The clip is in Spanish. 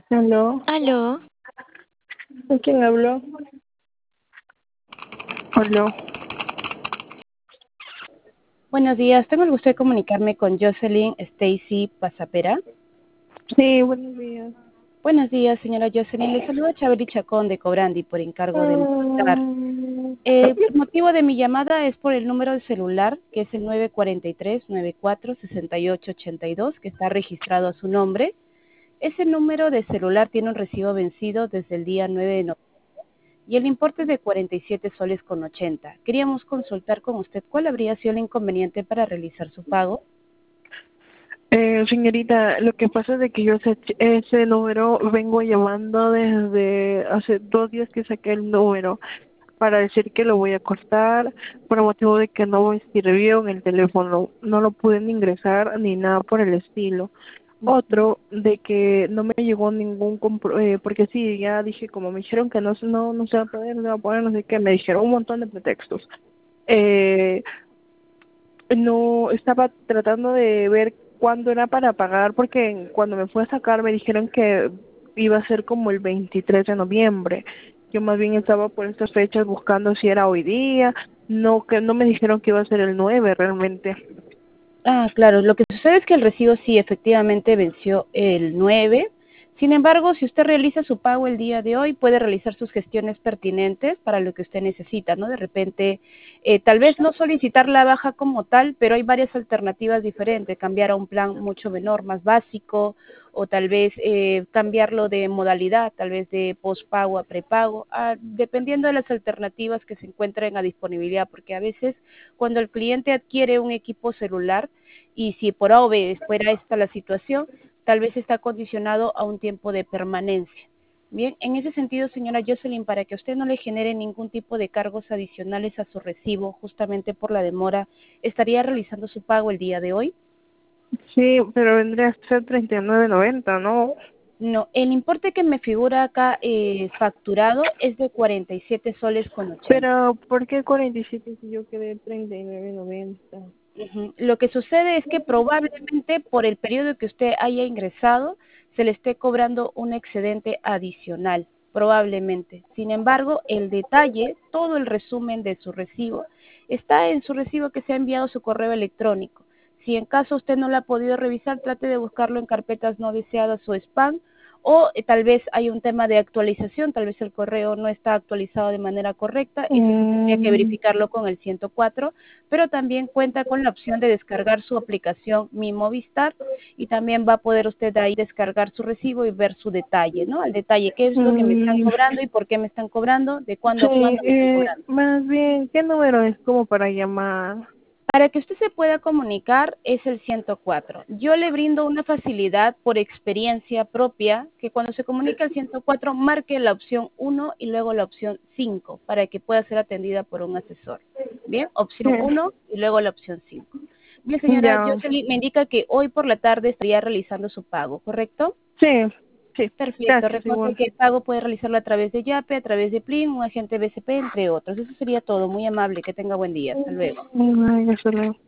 Aló, Aló, ¿con quién habló? Aló. Buenos días, tengo el gusto de comunicarme con Jocelyn Stacy Pasapera. Sí, buenos días. Buenos días, señora Jocelyn. Le saluda Chabeli Chacón de Cobrandi por encargo de Movistar. El motivo de mi llamada es por el número de celular, que es el 943-94-6882, que está registrado a su nombre. Ese número de celular tiene un recibo vencido desde el día 9 de noviembre y el importe es de 47 soles con 80. Queríamos consultar con usted cuál habría sido el inconveniente para realizar su pago. Señorita, lo que pasa es de que yo ese número vengo llamando desde hace 2 días que saqué el número para decir que lo voy a cortar por el motivo de que no me sirvió en el teléfono, no lo pude ni ingresar ni nada por el estilo. Otro, de que no me llegó ningún porque sí, ya dije, como me dijeron que no se va a poder, no se va a poder, no sé qué, me dijeron un montón de pretextos. Eh, no estaba tratando de ver cuándo era para pagar porque cuando me fui a sacar me dijeron que iba a ser como el 23 de noviembre. Yo más bien estaba por estas fechas buscando si era hoy día, no que no me dijeron que iba a ser el 9 realmente. Ah, claro, lo que sucede es que el recibo sí efectivamente venció el 9. Sin embargo, si usted realiza su pago el día de hoy, puede realizar sus gestiones pertinentes para lo que usted necesita, ¿no? De repente, tal vez no solicitar la baja como tal, pero hay varias alternativas diferentes, cambiar a un plan mucho menor, más básico, o tal vez cambiarlo de modalidad, tal vez de postpago a prepago, dependiendo de las alternativas que se encuentren a disponibilidad, porque a veces cuando el cliente adquiere un equipo celular y si por A o B fuera esta la situación, tal vez está condicionado a un tiempo de permanencia. Bien, en ese sentido, señora Jocelyn, para que a usted no le genere ningún tipo de cargos adicionales a su recibo, justamente por la demora, ¿estaría realizando su pago el día de hoy? Sí, pero vendría a ser 39.90, ¿no? No, el importe que me figura acá facturado es de 47 soles con 80. Pero ¿por qué 47 si yo quedé 39.90? Lo que sucede es que probablemente por el periodo que usted haya ingresado se le esté cobrando un excedente adicional, probablemente. Sin embargo, el detalle, todo el resumen de su recibo, está en su recibo que se ha enviado a su correo electrónico. Si en caso usted no lo ha podido revisar, trate de buscarlo en carpetas no deseadas o spam, o tal vez hay un tema de actualización, tal vez el correo no está actualizado de manera correcta y se tendría que verificarlo con el 104, pero también cuenta con la opción de descargar su aplicación Mi Movistar y también va a poder usted ahí descargar su recibo y ver su detalle, ¿no? Al detalle, qué es lo que me están Mm, cobrando y por qué me están cobrando, de cuándo sí, a cuándo me están cobrando. más bien, ¿qué número es como para llamar? Para que usted se pueda comunicar es el 104. Yo le brindo una facilidad por experiencia propia que cuando se comunica al 104 marque la opción 1 y luego la opción 5 para que pueda ser atendida por un asesor. Bien, Sí, opción 1 y luego la opción 5. Bien, señora ya, Jocelyn, me indica que hoy por la tarde estaría realizando su pago, ¿correcto? sí, sí, Perfecto. gracias Recuerde igual. que el pago puede realizarlo a través de Yape, a través de Plin, un agente BCP, entre otros. Eso sería todo. Muy amable. Que tenga buen día. Hasta luego. Ay, hasta luego.